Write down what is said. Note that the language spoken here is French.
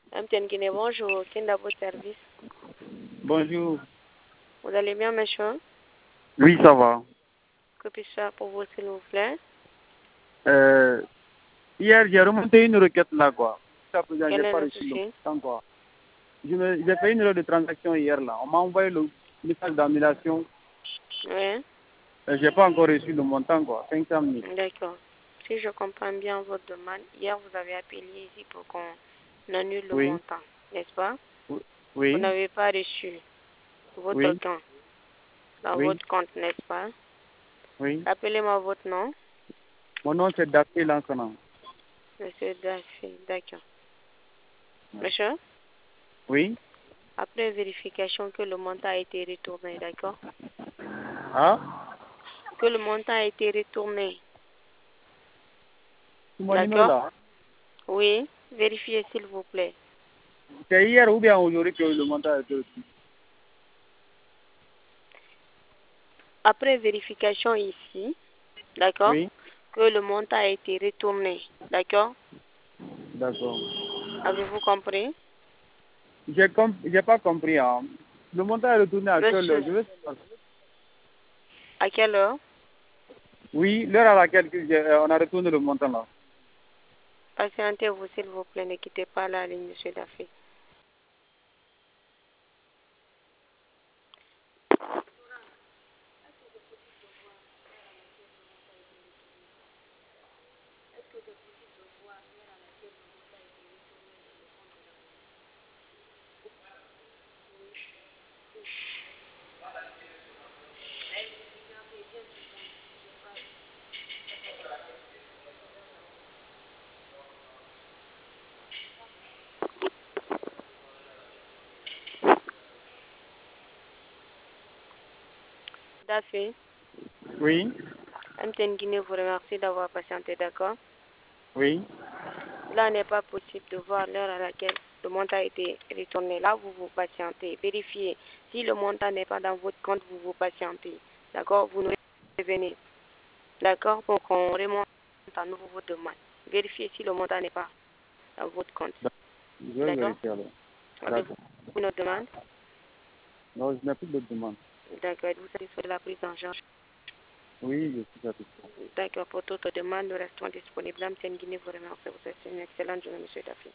MTN Guinée, bonjour. Qui est dans votre service? Bonjour. Vous allez bien, monsieur? Oui, ça va. Que puis-je faire pour vous, s'il vous plaît? Hier, j'ai remonté une requête là, quoi. Jusqu'à présent, Quel j'ai est pas le reçu le souci? montant, quoi. J'ai fait une heure de transaction hier, là. On m'a envoyé le message d'annulation. Oui, J'ai pas encore reçu le montant, quoi. 500 000. d'accord. Si je comprends bien votre demande, hier vous avez appelé ici pour qu'on annule le Oui, montant, n'est-ce pas? Vous oui, n'avez pas reçu votre oui, gain dans oui, votre compte, n'est-ce pas? oui. Rappelez-moi votre nom, Mon nom, c'est Daphné Lansana. monsieur Daffy. D'accord. Monsieur, Oui. après vérification que le montant a été retourné, d'accord? Ah, Que le montant a été retourné, c'est mon numéro d'accord? là. Oui, vérifiez s'il vous plaît. C'est hier ou bien aujourd'hui que le montant a été reçu. Après vérification ici, d'accord, Oui, que le montant a été retourné, d'accord? d'accord. Avez-vous compris? J'ai pas compris, hein. Le montant est retourné à quelle heure? Monsieur, à quelle heure? Oui, l'heure à laquelle on a retourné le montant là. Patientez-vous, s'il vous plaît, ne quittez pas la ligne, monsieur Daffy. Daffy, Oui, MTN Guinée vous remercie d'avoir patienté, d'accord? oui, Là n'est pas possible de voir l'heure à laquelle le montant a été retourné. Là, vous vous patientez. Vérifiez. Si le montant n'est pas dans votre compte, vous vous patientez. D'accord? Vous nous revenez. D'accord? Pour qu'on remonte à nouveau votre demande. Vérifiez si le montant n'est pas dans votre compte. je vais D'accord? vérifier alors. Avez-vous D'accord. une autre demande? Non, je n'ai plus de demande. D'accord. Êtes-vous satisfait de la prise en charge? Oui, je suis satisfait. D'accord. Pour toute demande, nous restons disponibles. Mme Guinée vous remercie. Vous êtes une excellente journée, M. Daffy.